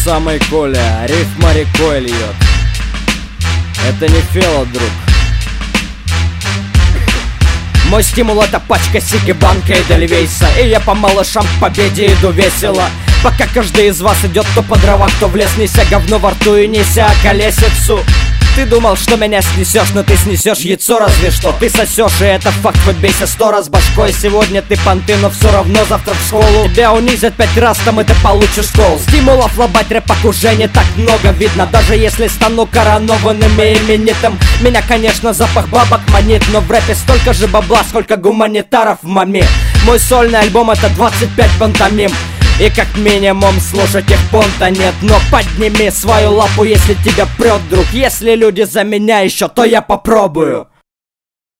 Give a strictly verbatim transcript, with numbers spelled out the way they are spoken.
самый Коля, рифма рекой льет. Это не Фело, друг. Мой стимул — это пачка сиги, банка и дельвейса. И я по малышам к победе иду весело. Пока каждый из вас идет то по дрова, кто в лес, неся говно во рту и неся колесицу. Ты думал, что меня снесешь, но ты снесешь яйцо разве что. Ты сосешь, и это факт, хоть бейся сто раз башкой. Сегодня ты понты, но все равно завтра в школу. Тебя унизят пять раз, там и ты получишь стол. Стимулов лобать рэпак уже не так много видно. Даже если стану коронованным и именитым. Меня, конечно, запах бабок манит, но в рэпе столько же бабла, сколько гуманитаров в маме. Мой сольный альбом — это двадцать пять пантомим. И как минимум слушать их понта нет. Но подними свою лапу, если тебя прет, друг. Если люди за меня еще, то я попробую.